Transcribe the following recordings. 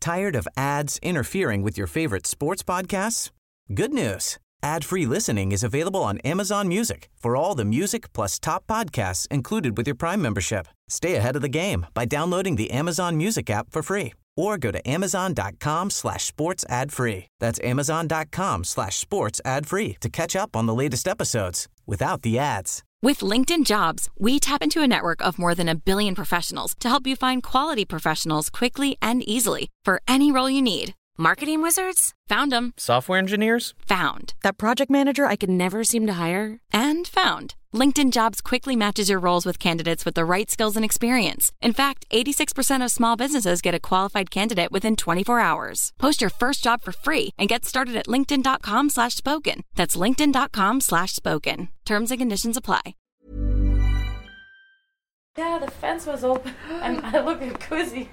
Tired of ads interfering with your favorite sports podcasts? Good news. Ad-free listening is available on Amazon Music for all the music plus top podcasts included with your Prime membership. Stay ahead of the game by downloading the Amazon Music app for free or go to amazon.com/sports ad free. That's amazon.com/sports ad free to catch up on the latest episodes without the ads. With LinkedIn Jobs, we tap into a network of more than 1 billion professionals to help you find quality professionals quickly and easily for any role you need. Marketing wizards? Found them. Software engineers? Found. That project manager I could never seem to hire? And found. LinkedIn Jobs quickly matches your roles with candidates with the right skills and experience. In fact, 86% of small businesses get a qualified candidate within 24 hours. Post your first job for free and get started at linkedin.com/spoken. That's linkedin.com/spoken. Terms and conditions apply. Yeah, the fence was open and I look at Quizzy.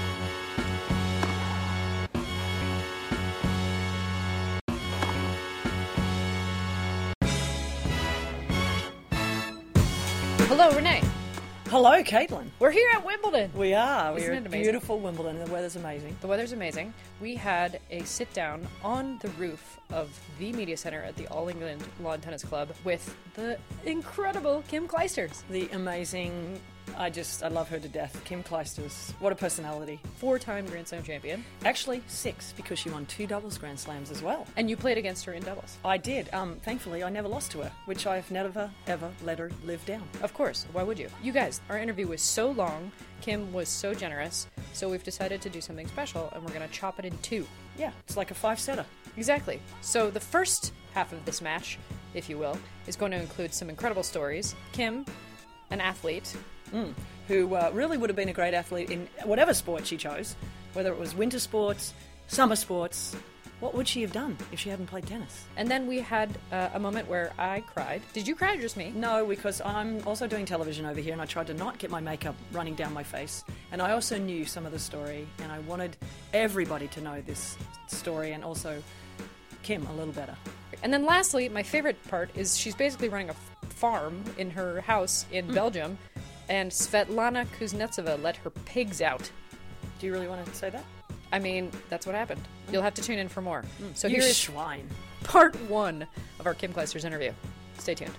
Hello, Renee. Hello, Caitlin. We're here at Wimbledon. We are. Isn't We're it at amazing? beautiful Wimbledon, and the weather's amazing. The weather's amazing. We had a sit down on the roof of the media center at the All England Lawn Tennis Club with the incredible Kim Clijsters. The amazing, I love her to death. Kim Clijsters. What a personality. 4-time Grand Slam champion. Actually, 6, because she won 2 doubles Grand Slams as well. And you played against her in doubles. I did. Thankfully, I never lost to her, which I've never, ever let her live down. Of course. Why would you? You guys, our interview was so long. Kim was so generous. So we've decided to do something special, and we're going to chop it in 2. Yeah, it's like a 5-setter. Exactly. So the first half of this match, if you will, is going to include some incredible stories. Kim, an athlete, who really would have been a great athlete in whatever sport she chose, whether it was winter sports, summer sports. What would she have done if she hadn't played tennis? and then we had a moment where I cried. Did you cry or just me? No, because I'm also doing television over here, and I tried to not get my makeup running down my face. And I also knew some of the story, and I wanted everybody to know this story, and also Kim a little better. And then lastly, my favorite part is she's basically running a farm in her house in Belgium, and Svetlana Kuznetsova let her pigs out. Do you really want to say that? I mean, that's what happened. You'll have to tune in for more. So You here is swine. part 1 of our Kim Clijsters interview. Stay tuned.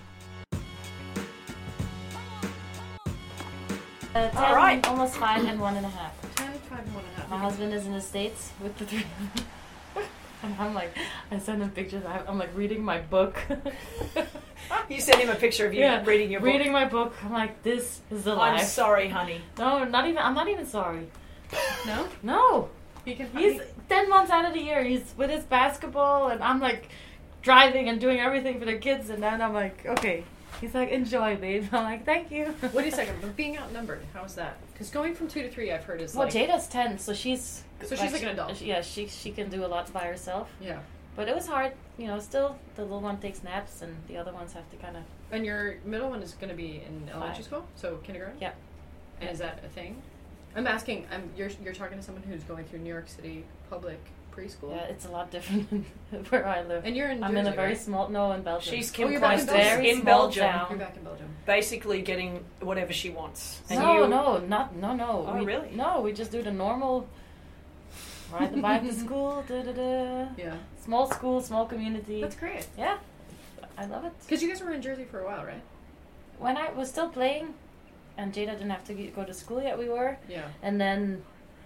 10, All right. almost 5 and 1.5. 10, 5, and 1.5. My husband is in the States with the 3. And I'm like, I send him pictures. I'm like reading my book. You sent him a picture of you reading your book. Reading my book. I'm like, this is the life. I'm sorry, honey. No, not even. I'm not even sorry. No? No. He's 10 months out of the year. He's with his basketball, and I'm like driving and doing everything for the kids. And then I'm like, okay. He's like, enjoy, babe. I'm like, thank you. Wait a second, but being outnumbered, how's that? Because going from 2 to 3, I've heard is Well, like... Jada's 10, so she's... So she's like an adult. Yeah, she can do a lot by herself. Yeah. But it was hard, still the little one takes naps and the other ones have to kind of... And your middle one is going to be in elementary 5. school? So kindergarten? Yeah. And is that a thing? I'm asking, you're talking to someone who's going through New York City public preschool? Yeah, it's a lot different than where I live. And you're in I'm Jersey, in a very right? small... No, in Belgium. She's Kim you're back in Clijsters Belgium. in Small Belgium, town. You're back in Belgium. basically getting whatever she wants. And No. Oh, really? No, we just do the normal... Ride the bike to school, da-da-da. Yeah. Small school, small community. That's great. Yeah, I love it. Because you guys were in Jersey for a while, right? When I was still playing, and Jada didn't have to go to school yet, we were. Yeah. And then,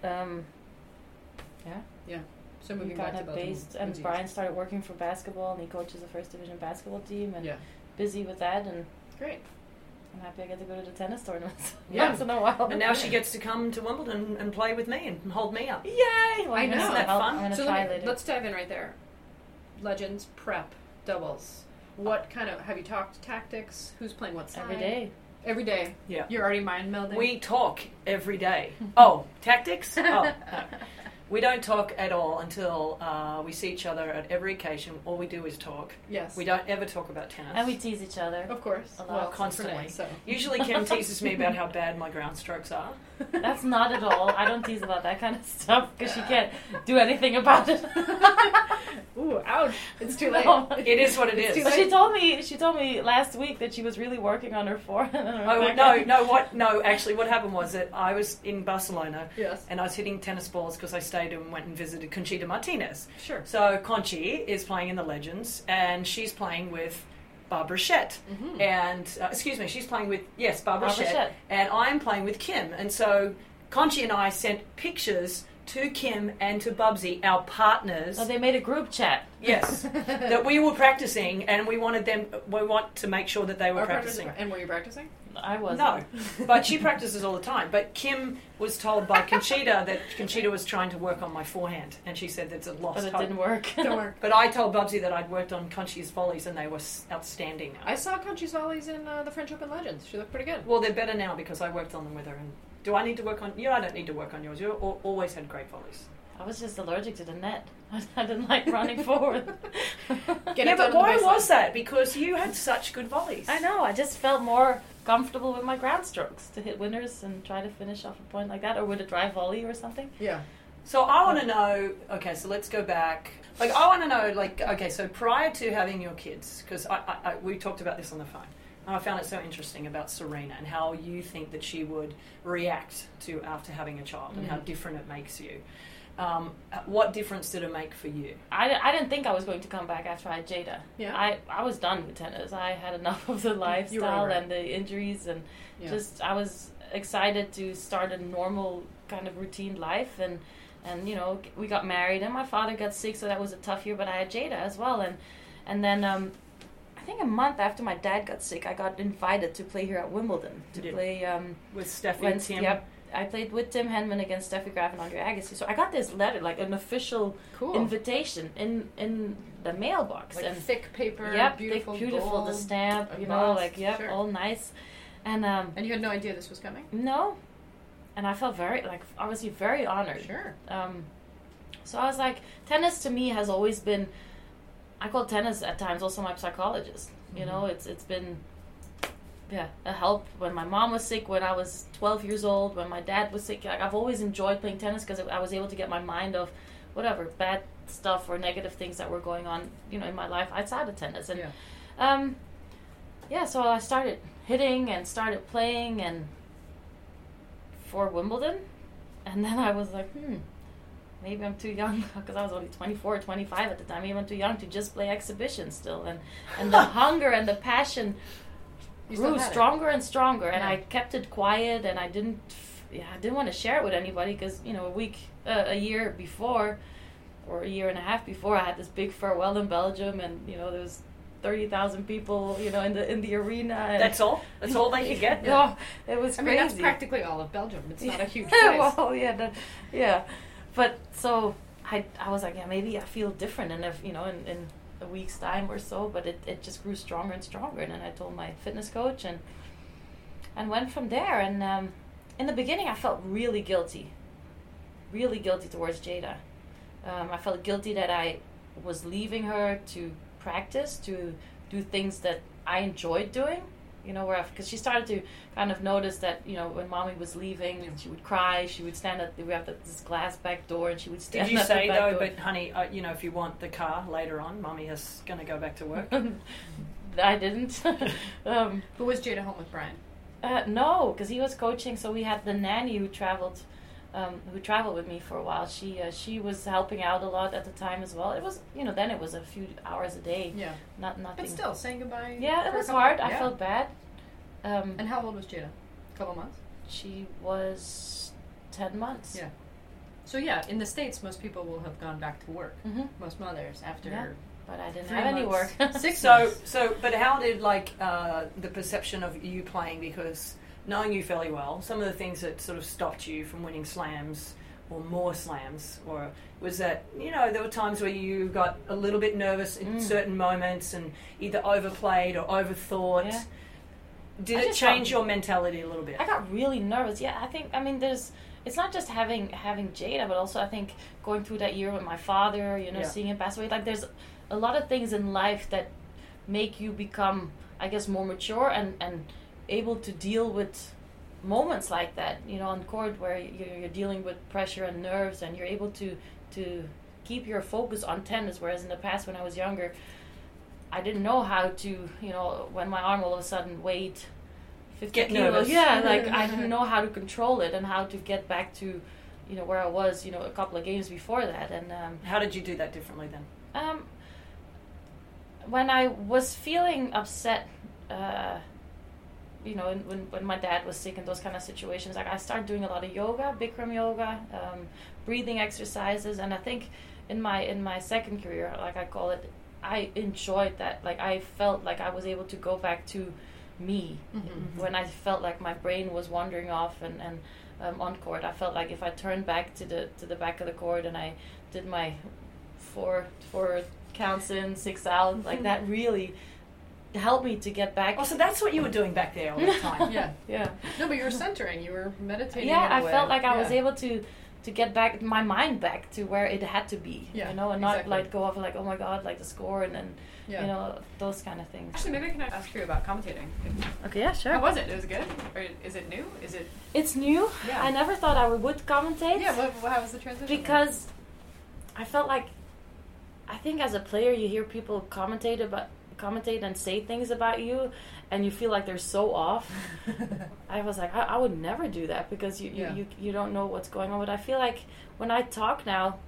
Yeah. So we moving got back to Belgium. based, and was Brian started working for basketball, and he coaches the first division basketball team, and Yeah. busy with that, and Great. I'm happy I get to go to the tennis tournaments Yeah. once in a while. And now she gets to come to Wimbledon and play with me and hold me up. Yay! Well, I I'm know. gonna Isn't that help- fun? I'm going to So try later. let's dive in right there. Legends, prep, doubles. What kind of... Have you talked tactics? Who's playing what side? Every day. Every day. Yeah. You're already mind melding? We talk every day. Oh, tactics? Oh, no. We don't talk at all until we see each other at every occasion. All we do is talk. Yes. We don't ever talk about tennis. And we tease each other. Of course. A lot. Well, Constantly. Renee, so. Usually Kim teases me about how bad my ground strokes are. That's not at all. I don't tease about that kind of stuff because she can't do anything about it. Ooh, Ooh, ouch! It's too late. It is what it is. But she told me last week that she was really working on her forehead. And her back. No, actually what happened was that I was in Barcelona. Yes. And I was hitting tennis balls because I stayed and went and visited Conchita Martinez. Sure. So Conchi is playing in the Legends, and she's playing with Barbara Shett. Mm-hmm. And, she's playing with, Barbara Shett. Shett. And I'm playing with Kim. And so Conchi and I sent pictures to Kim and to Bubsy, our partners. So they made a group chat. Yes. That we were practicing, and we want to make sure that they were practicing. And were you practicing? I wasn't. No, but she practices all the time. But Kim was told by Conchita that Conchita was trying to work on my forehand, and she said that's a lost But it hope. didn't work. Didn't work. But I told Bubsy that I'd worked on Conchi's volleys, and they were outstanding. I saw Conchi's volleys in the French Open Legends. She looked pretty good. Well, they're better now because I worked on them with her. And do I need to work on you? I don't need to work on yours. You always had great volleys. I was just allergic to the net. I didn't like running forward. But why was that? Because you had such good volleys. I know. I just felt more comfortable with my ground strokes to hit winners and try to finish off a point like that, or with a drive volley or something. Yeah. So I want to know, okay, so let's go back. Like, I want to know, like, okay, so prior to having your kids, because we talked about this on the phone, and I found it so interesting about Serena and how you think that she would react to after having a child and how different it makes you. What difference did it make for you? I didn't think I was going to come back after I had Jada. Yeah. I was done with tennis. I had enough of the lifestyle and the injuries, and just I was excited to start a normal kind of routine life, and we got married, and my father got sick, so that was a tough year, but I had Jada as well, and then I think a month after my dad got sick, I got invited to play here at Wimbledon to play with Steffi and Tim. Yep. I played with Tim Henman against Steffi Graf and Andre Agassi. So I got this letter, like an official invitation in the mailbox. Like and thick paper, beautiful, gold, the stamp, sure. all nice. And you had no idea this was coming? No. And I felt obviously very honored. Sure. So I was like, tennis to me has always been, I call tennis at times also my psychologist. You know, it's been... a help when my mom was sick, when I was 12 years old, when my dad was sick. Like, I've always enjoyed playing tennis because I was able to get my mind off whatever bad stuff or negative things that were going on, in my life outside of tennis. And so I started hitting and started playing and for Wimbledon, and then I was like, maybe I'm too young, because I was only 24, 25 at the time. Maybe I'm too young to just play exhibitions still, and the hunger and the passion grew stronger and stronger, and I kept it quiet, and I didn't want to share it with anybody, because a year before, or a year and a half before, I had this big farewell in Belgium, and there was 30,000 people, in the arena. And that's all they could get. No, it was crazy. I mean, that's practically all of Belgium. It's not a huge place. Well, but so I was like, maybe I feel different, and if in a week's time or so, but it just grew stronger and stronger, and then I told my fitness coach and went from there. And in the beginning I felt really guilty towards Jada. I felt guilty that I was leaving her to practice, to do things that I enjoyed doing, because she started to kind of notice that, when mommy was leaving, she would cry, she would stand we have this glass back door, and she would stand at the back door. Did you say, though, but honey, if you want the car later on, mommy is going to go back to work? I didn't. Who was Jada home with, Brian? No, because he was coaching, so we had the nanny who traveled with me for a while. She was helping out a lot at the time as well. It was, then it was a few hours a day. Yeah. Nothing. But still, saying goodbye. Yeah, it was hard. I felt bad. And how old was Jada? A couple months? She was 10 months. Yeah. So in the States, most people will have gone back to work. Mm-hmm. Most mothers after. Yeah. But I didn't have any work. 6 months. But how did the perception of you playing, because knowing you fairly well, some of the things that sort of stopped you from winning slams or more slams, or was that, there were times where you got a little bit nervous in certain moments and either overplayed or overthought. Yeah. Did it change your mentality a little bit? I got really nervous. Yeah, it's not just having Jada, but also I think going through that year with my father, seeing him pass away. Like, there's a lot of things in life that make you become, I guess, more mature and able to deal with moments like that, on court, where you're dealing with pressure and nerves, and you're able to keep your focus on tennis. Whereas in the past, when I was younger, I didn't know how to, you know, when my arm all of a sudden weighed 50 kilos. Yeah, like I didn't know how to control it and how to get back to, you know, where I was, you know, a couple of games before that. And how did you do that differently then? When I was feeling upset, you know, when my dad was sick and those kind of situations, like I started doing a lot of yoga, Bikram yoga, breathing exercises, and I think in my second career, like I call it, I enjoyed that. Like I felt like I was able to go back to me when I felt like my brain was wandering off and on court. I felt like if I turned back to the back of the court and I did my four counts in, 6 out, like that really helped me to get back. Oh, so that's what you were doing back there all the time. Yeah. No, but you were centering. You were meditating. Yeah, in a I way. felt like I was able to get back my mind back to where it had to be. Yeah, you know, and exactly. not like go off like, oh my god, like the score and then Yeah. you know, those kind of things. Actually, maybe I can ask you about commentating. Okay, yeah, sure. How was it? It was good? Or is it new? Is it... It's new. Yeah. I never thought I would commentate. Yeah, how was the transition? Because I felt like, I think as a player you hear people commentate and say things about you and you feel like they're so off. I was like, I would never do that because you don't know what's going on. But I feel like when I talk now,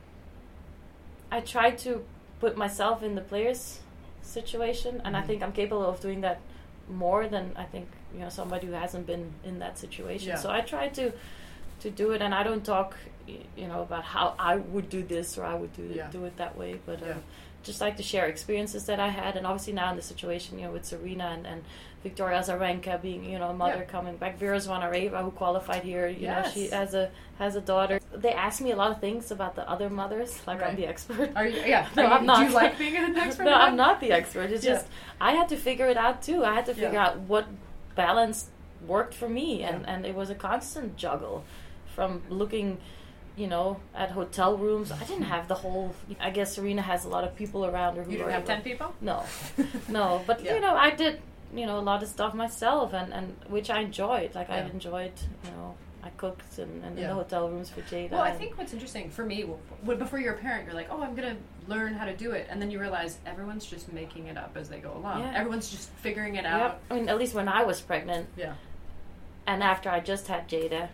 I try to put myself in the player's situation, and I think I'm capable of doing that more than I think, you know, somebody who hasn't been in that situation. Yeah. So I try to do it, and I don't talk, you know, about how I would do this or I would do it that way, but just like to share experiences that I had, and obviously now in the situation, you know, with Serena and Victoria Azarenka being, you know, a mother coming back, Vera Zvonareva who qualified here, you know, she has a daughter. They asked me a lot of things about the other mothers, like I'm the expert. Are you? Yeah. No, I'm not. Do you like being an expert? No, I'm not the expert. It's just I had to figure it out too. I had to figure out what balance worked for me, and it was a constant juggle from looking, you know, at hotel rooms. I didn't have the whole. I guess Serena has a lot of people around her who You didn't have 10 people? No, no. But you know, I did, you know, a lot of stuff myself, and which I enjoyed. Like I enjoyed, you know, I cooked and in the hotel rooms for Jada. Well, I think what's interesting for me, before you're a parent, you're like, oh, I'm gonna learn how to do it, and then you realize everyone's just making it up as they go along. Yeah. Everyone's just figuring it out. I mean, at least when I was pregnant. Yeah. And after I just had Jada,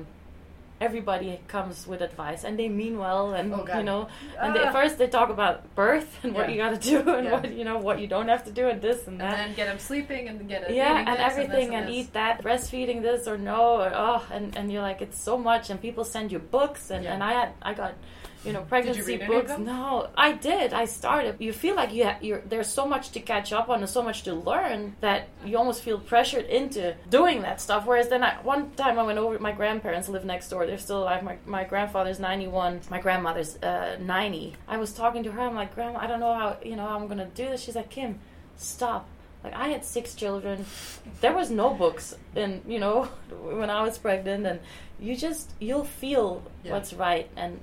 everybody comes with advice, and they mean well, and you know, and first they talk about birth and what you got to do, and what, you know, what you don't have to do, and this and that, and then get them sleeping and get and this everything, and this. eat that, breastfeeding this or no, or and you're like, it's so much, and people send you books, and I got, you know, pregnancy Did you read books. any of them? No, I did. I started. You feel like you're there's so much to catch up on and so much to learn that you almost feel pressured into doing that stuff. Whereas then one time I went over, my grandparents live next door. They're still alive. My grandfather's 91. My grandmother's 90. I was talking to her. I'm like, Grandma, I don't know how, you know, how I'm going to do this. She's like, Kim, stop. Like, I had 6 children. There was no books, and you know, when I was pregnant, and you'll feel what's right, and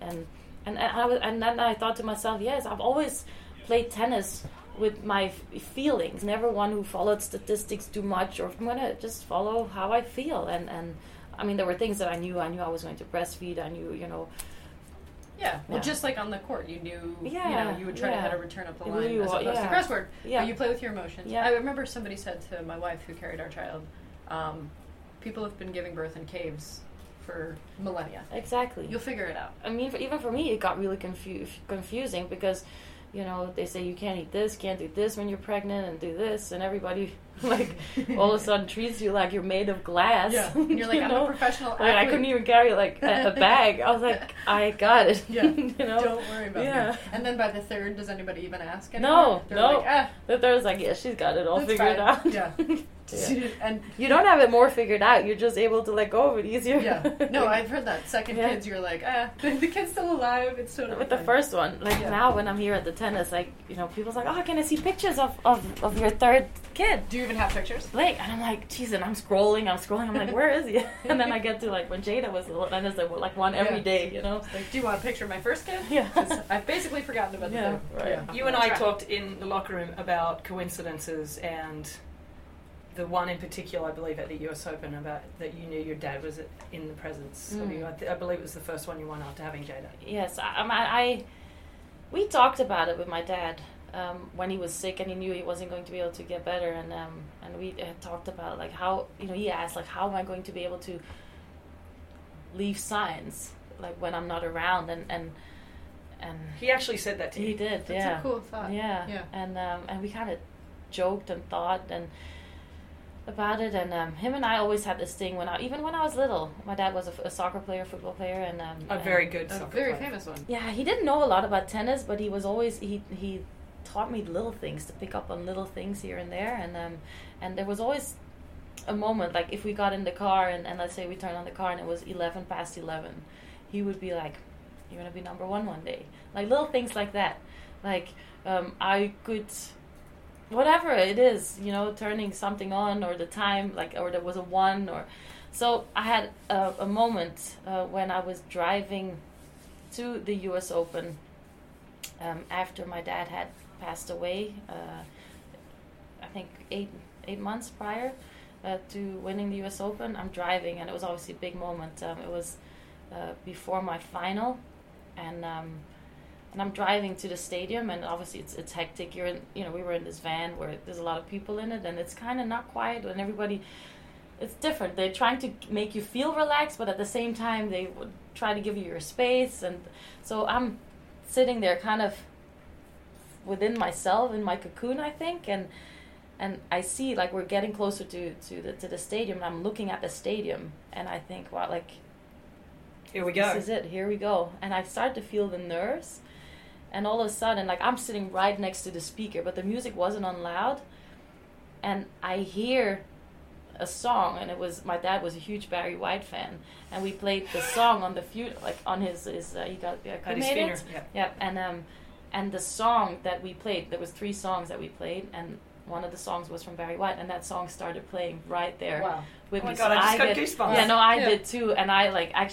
then I thought to myself, yes, I've always played tennis with my feelings. Never one who followed statistics too much, or I'm gonna just follow how I feel. And I mean, there were things that I knew. I was going to breastfeed. I knew, you know. Yeah, well, just like on the court, you knew, you know, you would try to how to return up the line as opposed to crossword. Yeah. You play with your emotions. Yeah. I remember somebody said to my wife who carried our child, people have been giving birth in caves for millennia. Exactly. You'll figure it out. I mean, even for me, it got really confusing because, you know, they say you can't eat this, can't do this when you're pregnant, and do this, and everybody, like, all of a sudden treats you like you're made of glass. Yeah. And you're like, I'm a professional athlete. I couldn't even carry, like, a bag. I was like, I got it. Yeah. You know? Don't worry about me. And then by the third, does anybody even ask anymore? No. They're like, The third's like, yeah, she's got it all figured out. Yeah. And you don't have it more figured out. You're just able to let go of it easier. Yeah. No, I've heard that. Second kids, you're like, the kid's still alive. It's totally With the first one, like now when I'm here at the tennis, like, you know, people's like, oh, can I see pictures of your third kid? Do you even have pictures? Like, and I'm like, geez, and I'm scrolling. I'm like, where is he? And then I get to like when Jada was little, and it's like one every day, you know. Like, do you want a picture of my first kid? Yeah. I've basically forgotten about the third. Right. Yeah. You and I talked in the locker room about coincidences, and the one in particular, I believe, at the US Open, about that you knew your dad was in the presence of you. I believe it was the first one you won after having Jada. Yes, I we talked about it with my dad when he was sick and he knew he wasn't going to be able to get better, and we had talked about like how, you know, he asked like, how am I going to be able to leave signs like when I'm not around, and he actually said that to you. He did. That's a cool thought. Yeah. And we kind of joked and thought and about it, and him and I always had this thing even when I was little. My dad was a soccer player, football player, and a very good soccer very player. Famous one. Yeah, he didn't know a lot about tennis, but he was always he taught me little things, to pick up on little things here and there, and there was always a moment, like if we got in the car and let's say we turned on the car and it was 11 past 11, he would be like, "You're gonna be number one day," like little things like that. Like I could, whatever it is, you know, turning something on, or the time, like, or there was a one, or so I had a moment when I was driving to the U.S. Open after my dad had passed away. I think eight months prior to winning the U.S. Open. I'm driving, and it was obviously a big moment. It was before my final, and I'm driving to the stadium, and obviously it's hectic. We were in this van where there's a lot of people in it, and it's kind of not quiet, and everybody, it's different. They're trying to make you feel relaxed, but at the same time they would try to give you your space, and so I'm sitting there kind of within myself, in my cocoon, I think, and I see like we're getting closer to the stadium, and I'm looking at the stadium, and I think, wow, like, here we go. This is it. Here we go. And I started to feel the nerves, and all of a sudden, like, I'm sitting right next to the speaker, but the music wasn't on loud, and I hear a song, and it was, my dad was a huge Barry White fan, and we played the song on the on his he got cremated. Yeah, and the song that we played, there was 3 songs that we played, and one of the songs was from Barry White, and that song started playing right there. Wow. With me. Oh my God, I just got goosebumps. Yeah, no, I did too, and I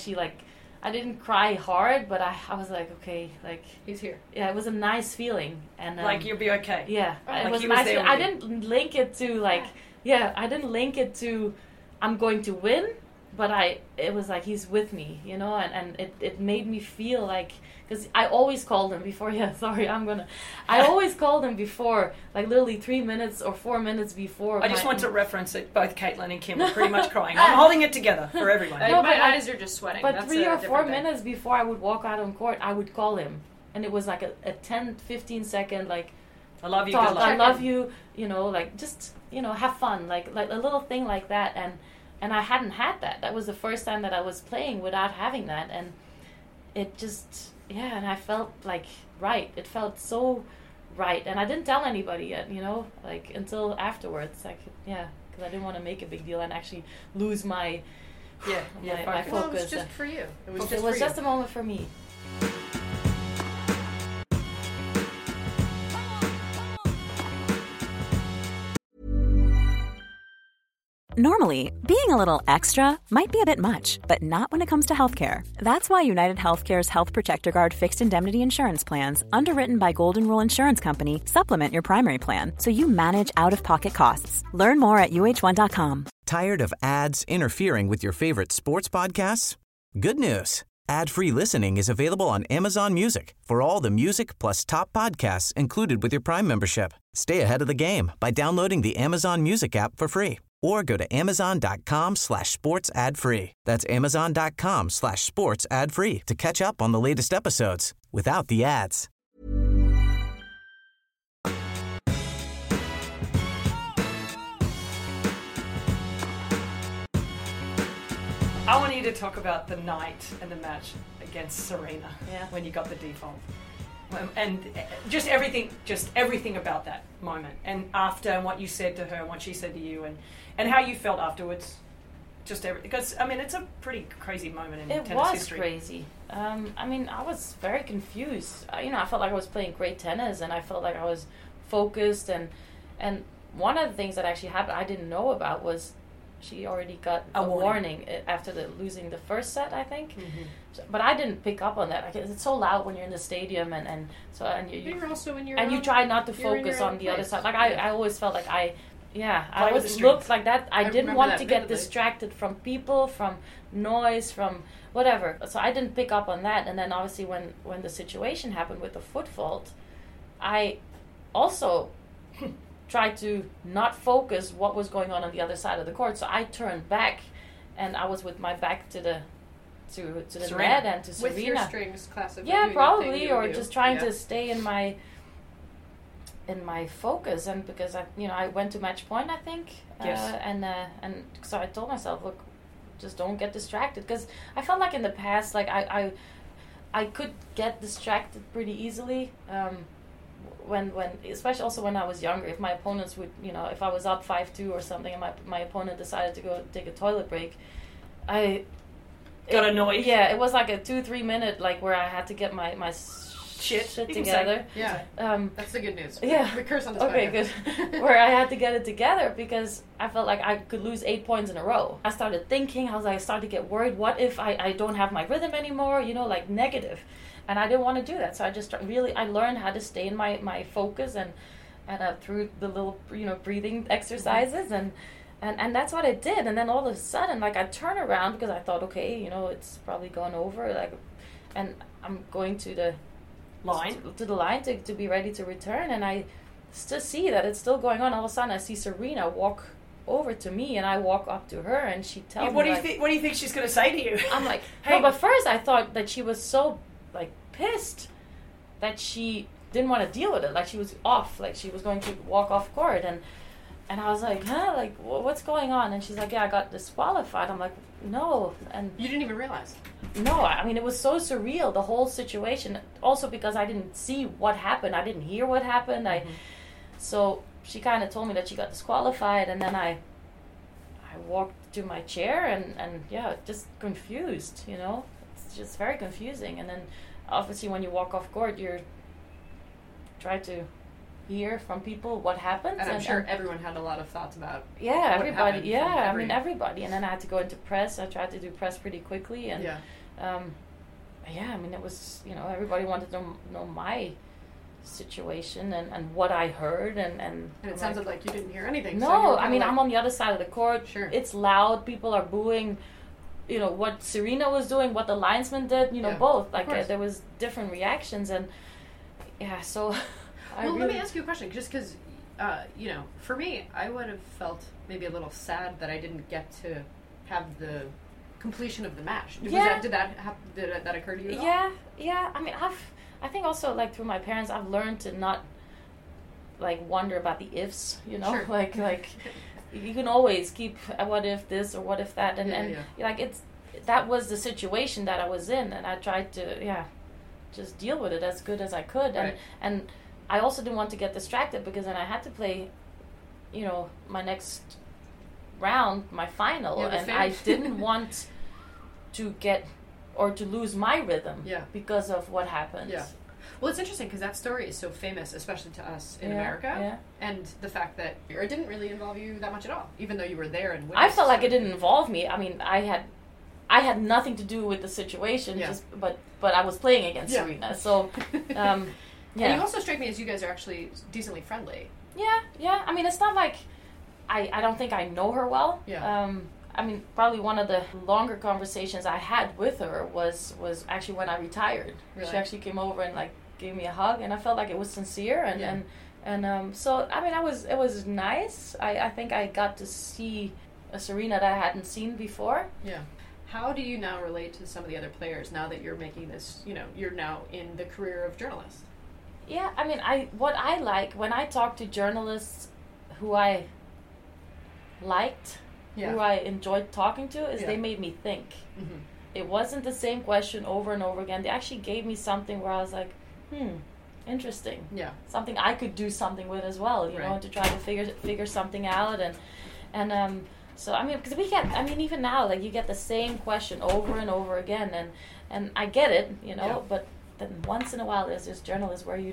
I didn't cry hard, but I was like, okay, like, he's here. Yeah, it was a nice feeling, and like you'll be okay. Yeah, like it was he was nice. there. I didn't link it to like, I didn't link it to I'm going to win, but it was like he's with me, you know, and it made me feel like, because I always called him before. Yeah, sorry, I always called him before, like literally 3 minutes or 4 minutes before. I just want to reference that both Caitlin and Kim were pretty much crying. I'm holding it together for everyone. No, my eyes are just sweating. But That's 3 or 4 minutes before I would walk out on court, I would call him, and it was like a 10, 15 second like, I love you. Talk, I love you. You know, like just, you know, have fun, like a little thing like that, and I hadn't had that. That was the first time that I was playing without having that, and it just, and I felt like right. It felt so right, and I didn't tell anybody yet, you know, like until afterwards, like, because I didn't want to make a big deal and actually lose my my focus. Well, it was just for you. It was just a moment for me. Normally, being a little extra might be a bit much, but not when it comes to healthcare. That's why United Healthcare's Health Protector Guard fixed indemnity insurance plans, underwritten by Golden Rule Insurance Company, supplement your primary plan so you manage out-of-pocket costs. Learn more at UH1.com. Tired of ads interfering with your favorite sports podcasts? Good news. Ad-free listening is available on Amazon Music for all the music plus top podcasts included with your Prime membership. Stay ahead of the game by downloading the Amazon Music app for free. Or go to amazon.com/sports ad free. That's amazon.com/sports ad free to catch up on the latest episodes without the ads. I want you to talk about the night and the match against Serena when you got the default. And just everything about that moment, and after, and what you said to her and what she said to you, and how you felt afterwards. Just because I mean, it's a pretty crazy moment in tennis history. It was crazy. I mean, I was very confused. I felt like I was playing great tennis, and I felt like I was focused. And one of the things that actually happened I didn't know about was she already got a warning after losing the first set, I think. Mm-hmm. But I didn't pick up on that. It's so loud when you're in the stadium, and you're also in your and you try not to focus on the other side. Like I always felt like Yeah, I always looked like that. I didn't want to get distracted from people, from noise, from whatever. So I didn't pick up on that. And then obviously when the situation happened with the foot fault, I also tried to not focus what was going on the other side of the court. So I turned back, and I was with my back to the net and to Serena. With your strings classic. Yeah, probably, or just trying to stay in my focus, and because I went to match point, I think, and so I told myself, look, just don't get distracted, because I felt like in the past, like I could get distracted pretty easily, when especially also when I was younger. If my opponents would, if I was up 5-2 or something, and my opponent decided to go take a toilet break, I got annoyed. Yeah, it was like a 2-3 minute, like, where I had to get my shit together. Yeah, that's the good news. Yeah, we curse on this. Okay, good. Where I had to get it together because I felt like I could lose 8 points in a row. I started thinking. I started to get worried. What if I don't have my rhythm anymore? Like negative, and I didn't want to do that. So I just I learned how to stay in my focus and through the little breathing exercises and that's what I did. And then all of a sudden, like, I turn around because I thought, okay, it's probably gone over, like, and I'm going to the line to be ready to return, and I still see that it's still going on. All of a sudden I see Serena walk over to me, and I walk up to her, and she tells me, what do you think she's going to say to you? I'm like, hey. No, but first I thought that she was so, like, pissed that she didn't want to deal with it, like she was off, like she was going to walk off court, and I was like, huh, like, what's going on? And she's like, yeah, I got disqualified. I'm like, no. And you didn't even realize? No, I mean, it was so surreal, the whole situation. Also because I didn't see what happened. I didn't hear what happened. So she kind of told me that she got disqualified, and then I walked to my chair and yeah, just confused, It's just very confusing. And then obviously when you walk off court, you're trying to hear from people what happened, and I'm sure everyone had a lot of thoughts about everybody. Yeah, I mean everybody. And then I had to go into press. I tried to do press pretty quickly, and I mean, it was everybody wanted to know my situation and what I heard, and it sounded like you didn't hear anything. No, so I mean, I'm on the other side of the court. Sure, it's loud. People are booing. What Serena was doing, what the linesman did. Both. Like there was different reactions, and so. Well, let me ask you a question, just because, for me, I would have felt maybe a little sad that I didn't get to have the completion of the match. Did that occur to you at all? Yeah. I mean, I think also, like, through my parents, I've learned to not, like, wonder about the ifs, Sure. like you can always keep what if this or what if that, and like that was the situation that I was in, and I tried to just deal with it as good as I could, and I also didn't want to get distracted, because then I had to play, my next round, my final, and I didn't want to get or to lose my rhythm because of what happened. Yeah. Well, it's interesting because that story is so famous, especially to us in America, and the fact that it didn't really involve you that much at all, even though you were there and witnessed. I felt like it didn't involve me. I mean, I had nothing to do with the situation, but I was playing against Serena, so. Yeah. And you also strike me as you guys are actually decently friendly. Yeah. I mean, it's not like I don't think I know her well. Yeah. I mean, probably one of the longer conversations I had with her was actually when I retired. Really? She actually came over and, like, gave me a hug, and I felt like it was sincere, and so I mean, it was nice. I think I got to see a Serena that I hadn't seen before. Yeah. How do you now relate to some of the other players now that you're making this? You're now in the career of journalist. Yeah, I mean, what I like when I talk to journalists who I liked, who I enjoyed talking to, is they made me think. Mm-hmm. It wasn't the same question over and over again. They actually gave me something where I was like, interesting. Yeah. Something I could do something with as well, you know, to try to figure something out, and so I mean, because even now, like, you get the same question over and over again, and I get it, but then once in a while there's journalists where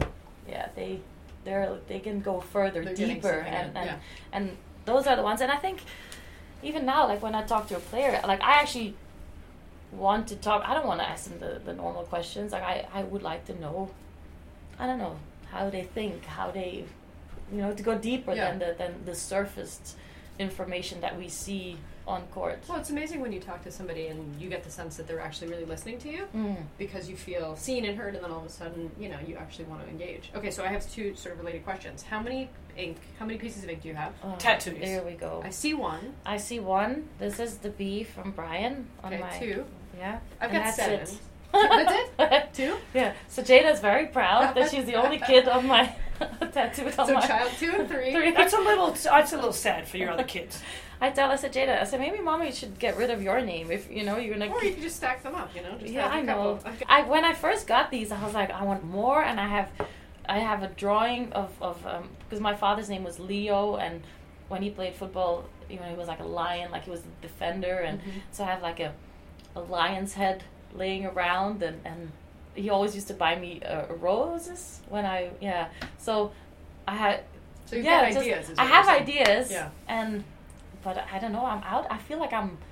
they can go further, deeper, and those are the ones. And I think even now, like, when I talk to a player, like, I actually want to talk. I don't want to ask them the normal questions. Like, I would like to know, I don't know, how they think, how they to go deeper than the surfaced information that we see on court. Well, it's amazing when you talk to somebody and you get the sense that they're actually really listening to you because you feel seen and heard, and then all of a sudden, you actually want to engage. Okay, so I have two sort of related questions. How many pieces of ink do you have? Tattoos. There we go. I see one. This is the B from Brian on my... two. Yeah. I've got 7. It. That's it? 2? Yeah. So Jada's very proud that she's the only kid on my tattoo. So child 2 and 3. That's a little sad for your other kids. I said, Jada, maybe Mommy should get rid of your name if you're gonna. Or you can just stack them up, Just I know. When I first got these, I was like, I want more, and I have a drawing of because my father's name was Leo, and when he played football, he was like a lion, like he was the defender, and so I have like a lion's head laying around, and he always used to buy me roses when so I had. So you've got ideas. I have ideas, but I don't know. I'm out. I feel like I'm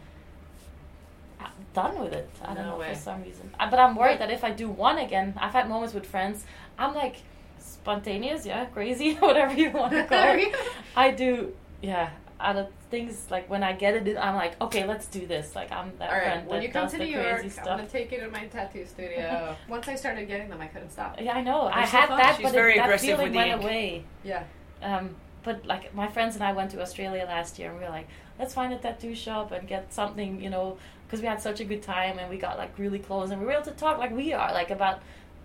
done with it. I don't know for some reason. But I'm worried that if I do one again, I've had moments with friends. I'm like spontaneous, crazy, whatever you want to call it. I do, out of things like when I get it, I'm like, okay, let's do this. Like I'm that friend when that you come does to the New crazy York, stuff. I'm gonna take you to my tattoo studio. Once I started getting them, I couldn't stop. Yeah, I know. They're I so had fun. that, She's but very that aggressive feeling with the went ink. away. Yeah. But like my friends and I went to Australia last year, and we were like, let's find a tattoo shop and get something, because we had such a good time, and we got like really close, and we were able to talk like we are, like about,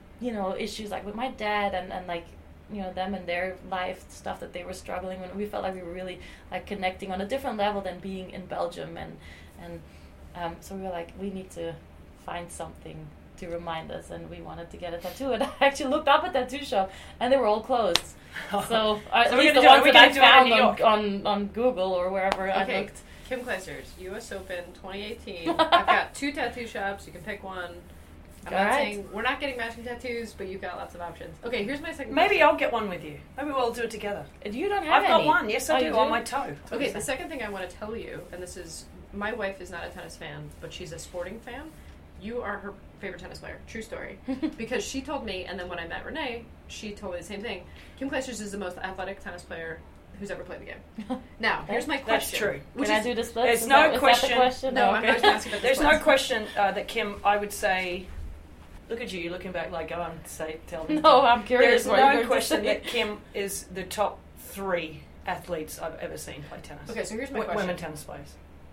issues like with my dad and like, them and their life stuff that they were struggling with. We felt like we were really like connecting on a different level than being in Belgium, and so we were like, we need to find something to remind us, and we wanted to get a tattoo. And I actually looked up a tattoo shop, and they were all closed. So at least the ones that I found on Google or wherever I looked. Kim Kleisters, U.S. Open 2018. I've got 2 tattoo shops. You can pick one. I'm not saying we're not getting matching tattoos, but you've got lots of options. Okay, here's my second question. Maybe I'll get one with you. Maybe we'll do it together. You don't have I've got one. Yes, I do, on my toe. Okay, the second thing I want to tell you, and this is, my wife is not a tennis fan, but she's a sporting fan. You are her favorite tennis player. True story. Because she told me, and then when I met Renee, she told me the same thing. Kim Kleisters is the most athletic tennis player who's ever played the game. Now, here's my question. That's true. Can I do the split? There's no question. No, I'm not asking about the There's splits. no question that Kim, I would say, look at you, you're looking back like, go on, tell me. No, I'm curious. There's no question that Kim is the top 3 athletes I've ever seen play tennis. Okay, so here's my question. Women tennis players.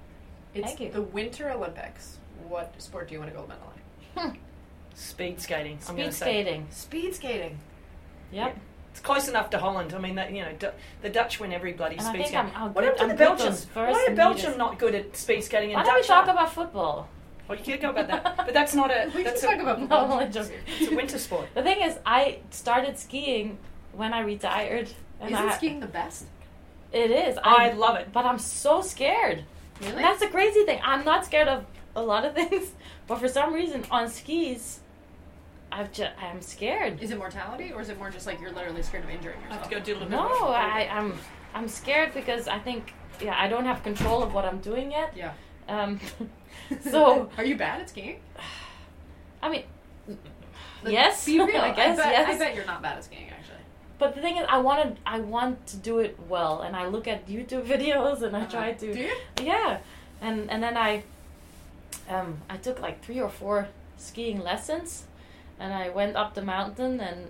It's the Winter Olympics. What sport do you want a gold medal in? Speed skating. Speed skating. Speed skating. Yep. It's close enough to Holland. I mean, the Dutch win every bloody and speed skating. What happened to the Belgians? Why are Belgium not good at speed skating? Why don't we talk about football? Well, you can't go about that. But that's not a... We can talk about football. No, it's a winter sport. The thing is, I started skiing when I retired. And Isn't skiing the best? It is. I love it. But I'm so scared. Really? That's the crazy thing. I'm not scared of a lot of things, but for some reason on skis, I'm scared. Is it mortality, or is it more just like you're literally scared of injuring yourself? I have to go do a little bit No, more. I'm scared because I think I don't have control of what I'm doing yet. Yeah. So are you bad at skiing? I mean, yes. Be real. I guess yes. I bet you're not bad at skiing, actually. But the thing is, I want to do it well, and I look at YouTube videos and I try to. Do you? Yeah, and then I took like 3 or 4 skiing lessons, and I went up the mountain and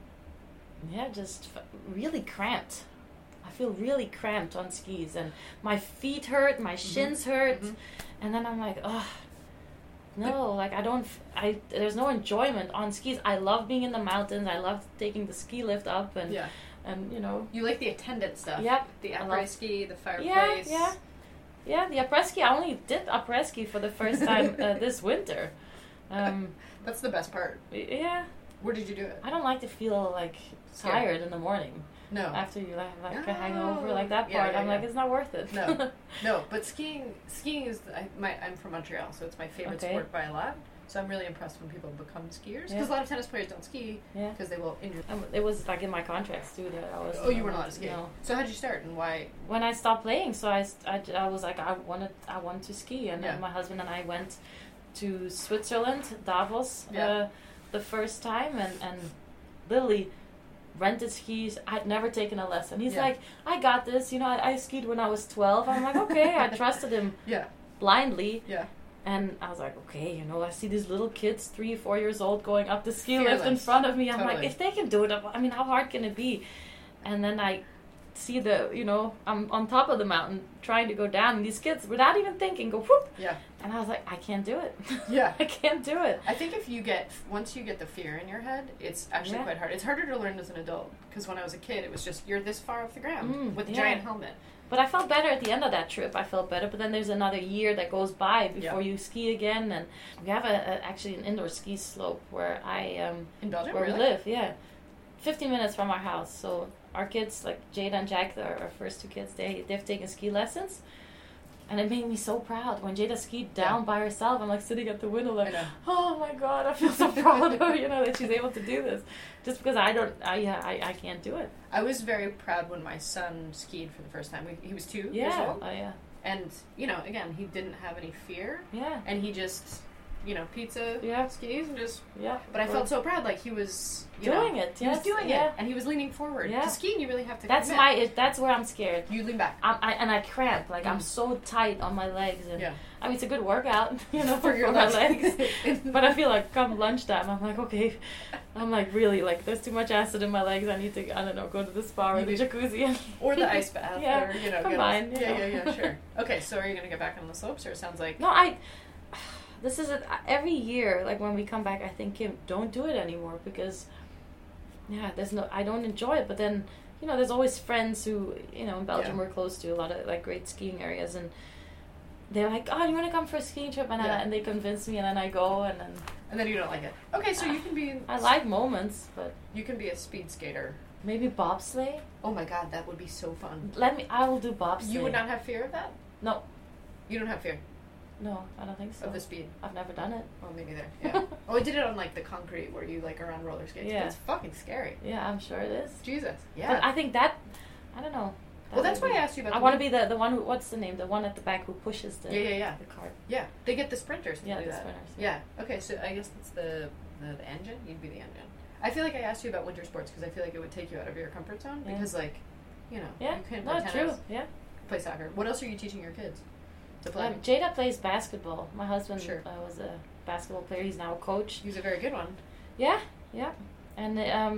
just really cramped. I feel really cramped on skis, and my feet hurt, my shins hurt, and then I'm like, oh. No, like there's no enjoyment on skis. I love being in the mountains. I love taking the ski lift up and You like the attendant stuff. Yep. The après ski, the fireplace. Yeah, the après ski. I only did après ski for the first time this winter. That's the best part. Yeah. Where did you do it? I don't like to feel like tired in the morning. No. After you like a hangover like that part, I'm like, it's not worth it. No. But skiing is I'm from Montreal, so it's my favorite sport by a lot. So I'm really impressed when people become skiers, because a lot of tennis players don't ski because they will injure. It was like in my contracts too that I was. Oh, you weren't allowed to ski. No. So how did you start and why? When I stopped playing, so I was like I wanted to ski, and then my husband and I went to Switzerland, Davos, the first time, and literally rented skis. I'd never taken a lesson. He's like, I got this. You know, I skied when I was 12. I'm like, okay. I trusted him blindly. Yeah. And I was like, okay, you know, I see these little kids, 3, 4 years old, going up the ski lift in front of me. I'm like, if they can do it, I mean, how hard can it be? And then I see I'm on top of the mountain trying to go down, and these kids, without even thinking, go whoop. Yeah. And I was like, I can't do it. Yeah. I can't do it. I think once you get the fear in your head, it's actually quite hard. It's harder to learn as an adult, because when I was a kid, it was just, you're this far off the ground with a giant helmet. But I felt better at the end of that trip. I felt better. But then there's another year that goes by before you ski again. And we have actually an indoor ski slope where in Belgium, where we live. Yeah, 15 minutes from our house. So our kids, like Jada and Jack, our first 2 kids, they've taken ski lessons. And it made me so proud. When Jada skied down by herself, I'm like sitting at the window like, oh my God, I feel so proud of her, that she's able to do this. Just because I can't do it. I was very proud when my son skied for the first time. He was 2 years old. Oh, yeah. And, again, he didn't have any fear. Yeah. And he just, pizza skis and just... Yeah. But I felt so proud, like he was... doing it. He was doing it. And he was leaning forward. Yeah. To skiing, you really have to That's where I'm scared. You lean back. I cramp. Like, I'm so tight on my legs. And I mean, it's a good workout, for my legs. But I feel like come lunchtime, I'm like, okay. I'm like, really, like, there's too much acid in my legs. I need to, I don't know, go to the spa or the jacuzzi. Or the ice bath. Or, combine. Yeah, sure. Okay, so are you going to get back on the slopes, or it sounds like... No, this is every year, like when we come back, I think, Kim, don't do it anymore, because I don't enjoy it. But then, there's always friends who, in Belgium we're close to a lot of like great skiing areas, and they're like, oh, you want to come for a skiing trip? And they convince me, and then I go, and then you don't like it. Okay, so you can be... I like moments, but... You can be a speed skater. Maybe bobsleigh? Oh my God, that would be so fun. I will do bobsleigh. You would not have fear of that? No. You don't have fear? No, I don't think so. Of the speed? I've never done it. Oh, maybe there. Yeah. I did it on like the concrete where you like are on roller skates. Yeah. But it's fucking scary. Yeah, I'm sure it is. Jesus. Yeah. But I think I don't know. Well, that's why I asked you about... I want to be the one who... What's the name? The one at the back who pushes the... The cart. Yeah. They get the sprinters to do that. Sprinters. Yeah. Okay, so I guess it's the engine? You'd be the engine. I feel like I asked you about winter sports because I feel like it would take you out of your comfort zone. Yeah. Because, like, you can't play tennis. True. Yeah. Play soccer. What else are you teaching your kids to play? Jada plays basketball. My husband was a basketball player. He's now a coach. He's a very good one. Yeah. And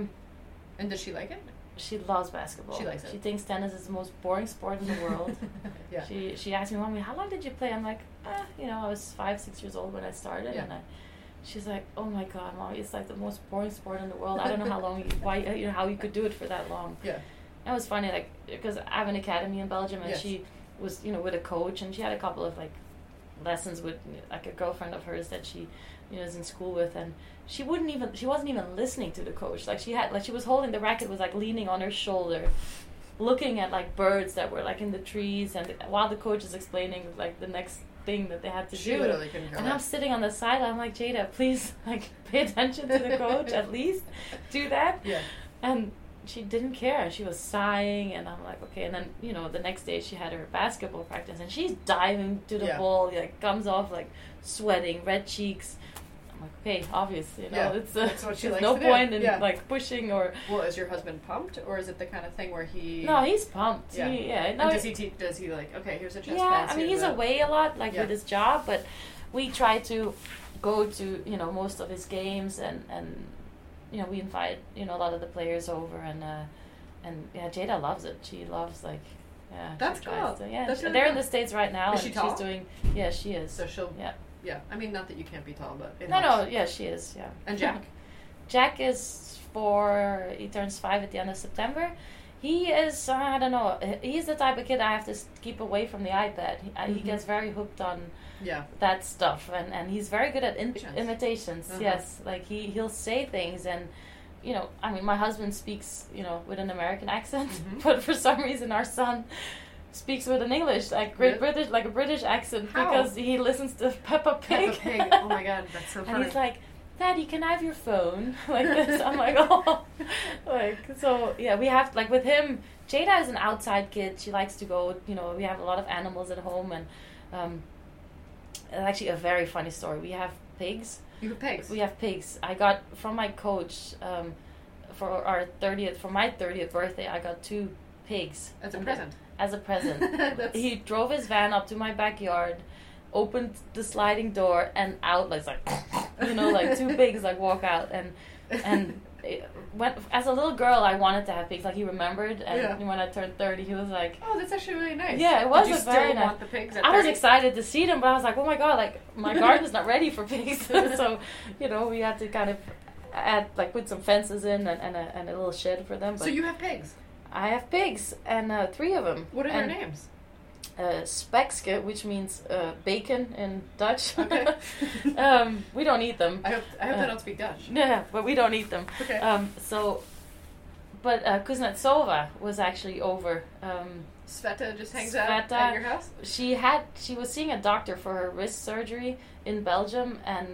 does she like it? She loves basketball. She likes it. She thinks tennis is the most boring sport in the world. Yeah. She asked me, Mommy, how long did you play? I'm like, I was 5, 6 years old when I started. Yeah. And she's like, oh my God, Mommy, it's like the most boring sport in the world. I don't know how you could do it for that long. Yeah. It was funny, like, because I have an academy in Belgium, and she was, with a coach, and she had a couple of, like, lessons with, like, a girlfriend of hers that she, is in school with, and she wasn't even listening to the coach. Like, she was holding the racket, was, like, leaning on her shoulder, looking at, like, birds that were, like, in the trees, and while the coach is explaining, like, the next thing that they had to do. She literally couldn't care. And I'm sitting on the side, I'm like, Jada, please, like, pay attention to the coach, at least do that. Yeah. And she didn't care. She was sighing, and I'm like, okay. And then, the next day she had her basketball practice, and she's diving to the ball, like, comes off, like, sweating, red cheeks. I'm like, okay, obviously, that's what she likes no to point do. in, like, pushing or... Well, is your husband pumped, or is it the kind of thing where he... No, he's pumped. Yeah. And does he like, okay, here's a chest pass? Yeah, I mean, he's away a lot, like, with his job, but we try to go to, most of his games, and we invite, a lot of the players over, and Jada loves it. She loves, like, that's cool. That's really they're in the States right now. Is she tall? She's doing, she is. So she'll, yeah. I mean, not that you can't be tall, but it helps. She is, yeah. And Jack? Jack is 4, he turns 5 at the end of September. He is, I don't know, he's the type of kid I have to keep away from the iPad. He gets very hooked on that stuff, and he's very good at imitations. Yes, like he'll say things, and I mean, my husband speaks with an American accent, but for some reason our son speaks with an English, like British, like a British accent. How? Because he listens to Peppa Pig. Peppa Pig. Oh my God, that's so funny. And he's like, Daddy, can I have your phone? Like this. I'm like, oh. Like, so, yeah, we have, like, with him, Jada is an outside kid. She likes to go, we have a lot of animals at home, and actually a very funny story. We have pigs. You have pigs? We have pigs. I got, from my coach, for my 30th birthday, I got 2 pigs. As a present. As a present. He drove his van up to my backyard, opened the sliding door, and out, like 2 pigs walk out, and as a little girl, I wanted to have pigs. Like, he remembered, and when I turned 30, he was like, "Oh, that's actually really nice." Yeah, it was Did you very still nice. Want the pigs? I was excited to see them, but I was like, "Oh my god! Like, my garden's not ready for pigs." So, we had to kind of put some fences in and a little shed for them. But so you have pigs? I have pigs, and 3 of them. What are their names? Spekske, which means bacon in Dutch. Okay. We don't eat them. I hope they don't speak Dutch. Yeah, but we don't eat them. Okay. But Kuznetsova was actually over. Sveta just hangs out at your house? She was seeing a doctor for her wrist surgery in Belgium, and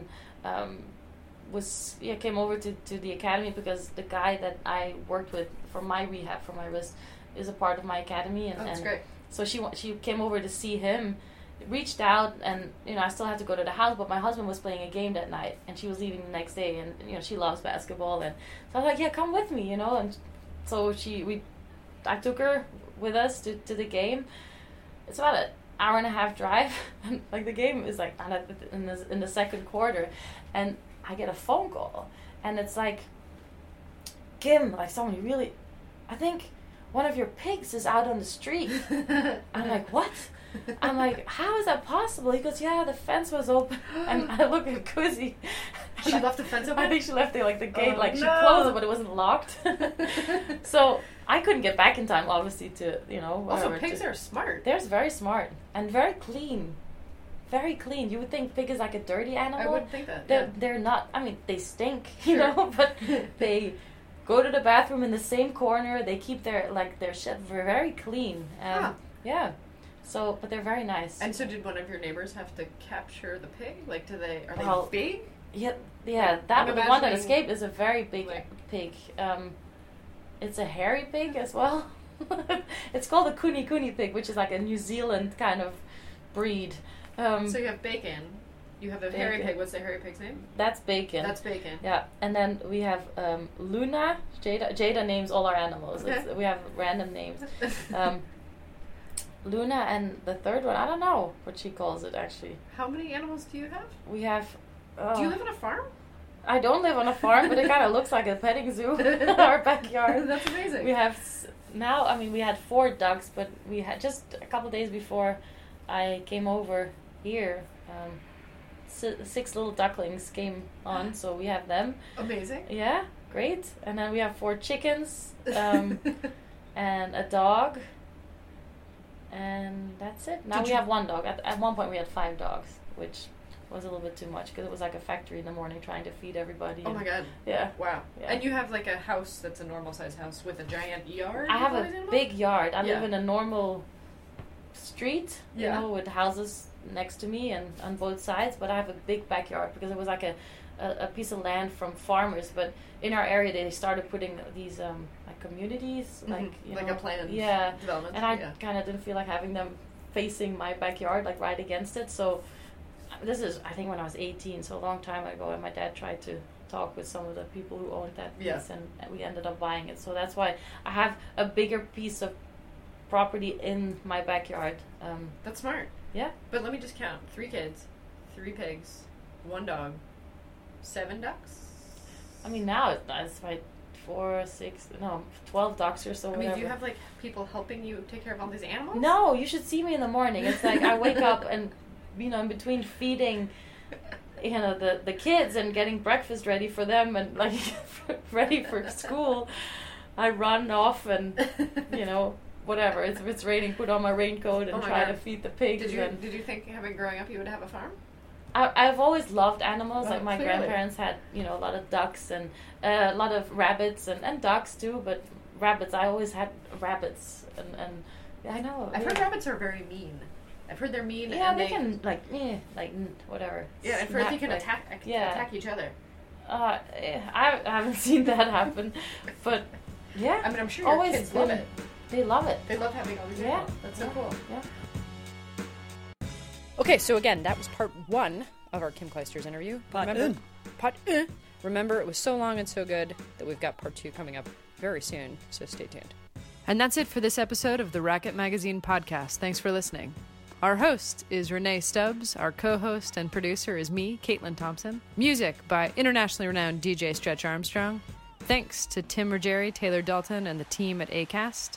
came over to the academy because the guy that I worked with for my rehab for my wrist is a part of my academy. And, that's great. So she came over to see him, reached out, and I still had to go to the house, but my husband was playing a game that night, and she was leaving the next day, and she loves basketball, and so I was like, yeah, come with me, and so I took her with us to the game. It's about an hour and a half drive, and the game is in the second quarter, and I get a phone call, and it's like, Kim, someone really, I think one of your pigs is out on the street. I'm like, what? I'm like, how is that possible? He goes, yeah, the fence was open. And I look at Kuzi. She left the fence open? I think she left the gate, she closed it, but it wasn't locked. So I couldn't get back in time, obviously, to, Also, pigs are smart. They're very smart and very clean. Very clean. You would think pig is like a dirty animal. I wouldn't think that. They're not. I mean, they stink, but they go to the bathroom in the same corner. They keep their shed very clean. Yeah. So, but they're very nice. And so, did one of your neighbors have to capture the pig? Are they big? Yeah. The one that escaped is a very big pig. It's a hairy pig as well. It's called a kuni pig, which is like a New Zealand kind of breed. So you have Bacon. You have a hairy pig. What's the hairy pig's name? That's Bacon. That's Bacon. Yeah, and then we have Luna. Jada names all our animals. Okay. We have random names. Luna, and the third one, I don't know what she calls it actually. How many animals do you have? We have... do you live on a farm? I don't live on a farm, but it kind of looks like a petting zoo in our backyard. That's amazing. We have... we had 4 ducks, but we had just a couple days before I came over here, 6 little ducklings came on, so we have them. Amazing. Yeah, great. And then we have 4 chickens, and a dog, and that's it. Now we have 1 dog. At one point we had 5 dogs, which was a little bit too much because it was like a factory in the morning trying to feed everybody. Oh my god. Yeah. Wow. Yeah. And you have a house that's a normal size house with a giant yard? I have a big yard. I live in a normal street, with houses next to me and on both sides, but I have a big backyard because it was like a piece of land from farmers, but in our area they started putting these communities, a planned development. And I kind of didn't feel like having them facing my backyard, right against it. So this is, I think, when I was 18, so a long time ago, and my dad tried to talk with some of the people who owned that piece, and we ended up buying it. So that's why I have a bigger piece of property in my backyard. That's smart. Yeah. But let me just count. 3 kids, 3 pigs, 1 dog, 7 ducks? I mean, now it's like 12 ducks or so. I mean, do you have people helping you take care of all these animals? No, you should see me in the morning. It's like I wake up and, in between feeding, the kids and getting breakfast ready for them and ready for school, I run off and, whatever. If it's raining, put on my raincoat and try to feed the pigs. Did you think, growing up, you would have a farm? I've always loved animals. My clearly. grandparents had, a lot of ducks and a lot of rabbits and ducks too. But rabbits, I always had rabbits, and I know. I've heard rabbits are very mean. I've heard they're mean. Yeah, and they can whatever. Yeah, I've heard they can attack each other. I haven't seen that happen, but yeah. I mean, I'm sure your kids love it. They love it. They love having all these animals. That's so cool. Yeah. Okay, so again, that was part 1 of our Kim Clijsters interview. Part 1. Remember, it was so long and so good that we've got part 2 coming up very soon, so stay tuned. And that's it for this episode of the Racket Magazine podcast. Thanks for listening. Our host is Renee Stubbs. Our co-host and producer is me, Caitlin Thompson. Music by internationally renowned DJ Stretch Armstrong. Thanks to Tim Ruggieri, Taylor Dalton, and the team at Acast.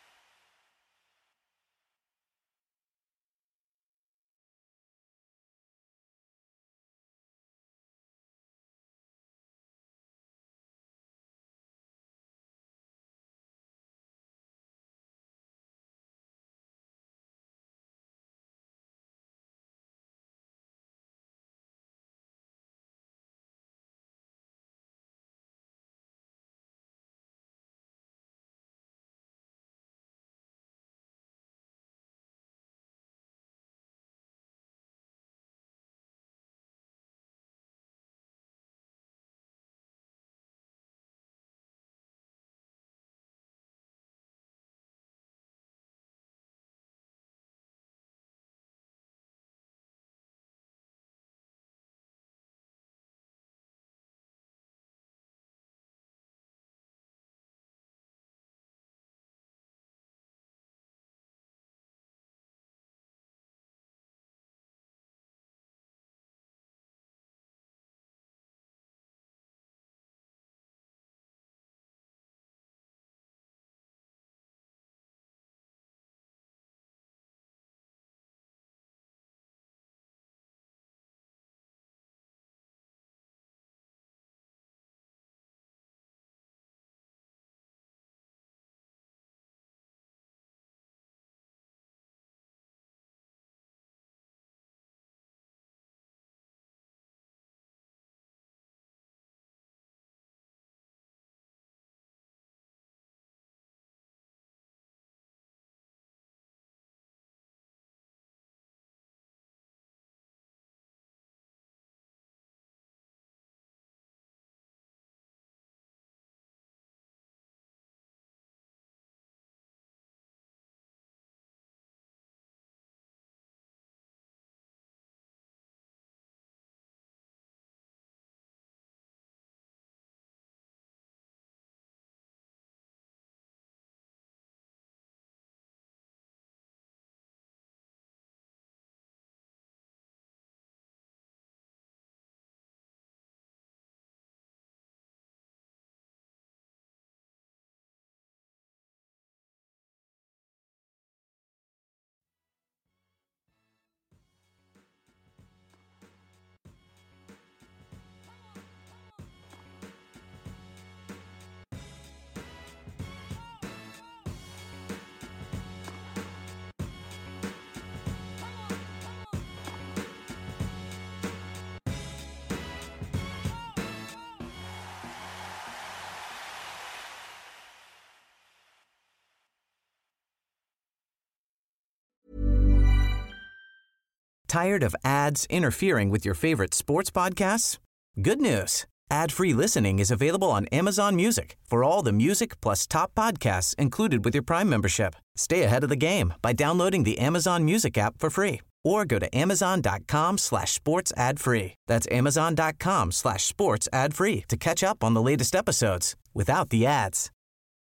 Tired of ads interfering with your favorite sports podcasts? Good news. Ad-free listening is available on Amazon Music for all the music plus top podcasts included with your Prime membership. Stay ahead of the game by downloading the Amazon Music app for free or go to amazon.com/sports ad free. That's amazon.com/sports ad free to catch up on the latest episodes without the ads.